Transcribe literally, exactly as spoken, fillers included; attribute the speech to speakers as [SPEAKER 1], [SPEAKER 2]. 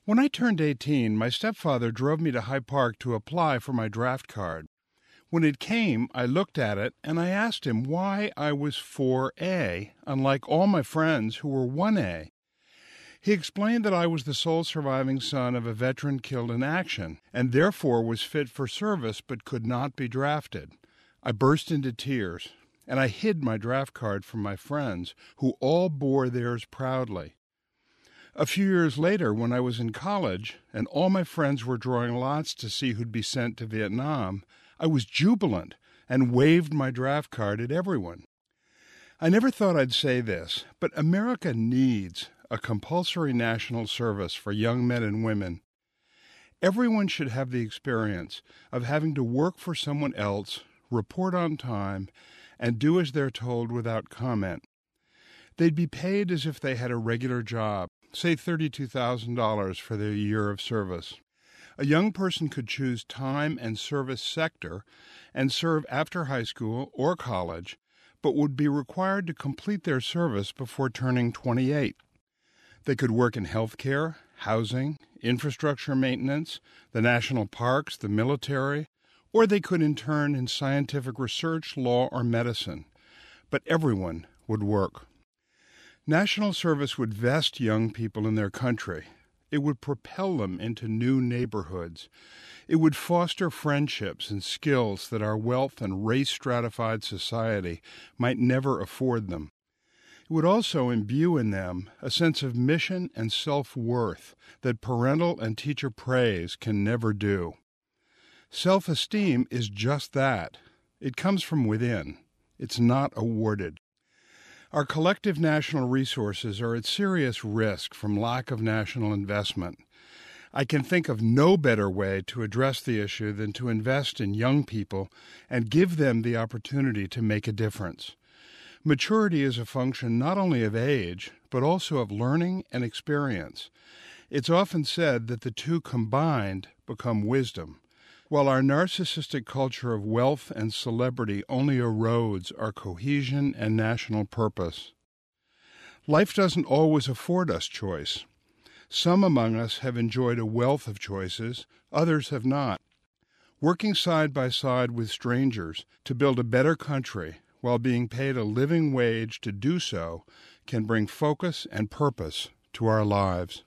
[SPEAKER 1] When I turned eighteen, my stepfather drove me to Hyde Park to apply for my draft card. When it came, I looked at it and I asked him why I was four A, unlike all my friends who were one A. He explained that I was the sole surviving son of a veteran killed in action, and therefore was fit for service but could not be drafted. I burst into tears, and I hid my draft card from my friends, who all bore theirs proudly. A few years later, when I was in college, and all my friends were drawing lots to see who'd be sent to Vietnam, I was jubilant and waved my draft card at everyone. I never thought I'd say this, but America needs a compulsory national service for young men and women. Everyone should have the experience of having to work for someone else, report on time, and do as they're told without comment. They'd be paid as if they had a regular job, say thirty-two thousand dollars for their year of service. A young person could choose time and service sector and serve after high school or college, but would be required to complete their service before turning twenty-eight. They could work in healthcare, housing, infrastructure maintenance, the national parks, the military, or they could intern in scientific research, law, or medicine. But everyone would work. National service would vest young people in their country. It would propel them into new neighborhoods. It would foster friendships and skills that our wealth and race-stratified society might never afford them. It would also imbue in them a sense of mission and self-worth that parental and teacher praise can never do. Self-esteem is just that. It comes from within. It's not awarded. Our collective national resources are at serious risk from lack of national investment. I can think of no better way to address the issue than to invest in young people and give them the opportunity to make a difference. Maturity is a function not only of age, but also of learning and experience. It's often said that the two combined become wisdom. While our narcissistic culture of wealth and celebrity only erodes our cohesion and national purpose. Life doesn't always afford us choice. Some among us have enjoyed a wealth of choices, others have not. Working side by side with strangers to build a better country while being paid a living wage to do so can bring focus and purpose to our lives.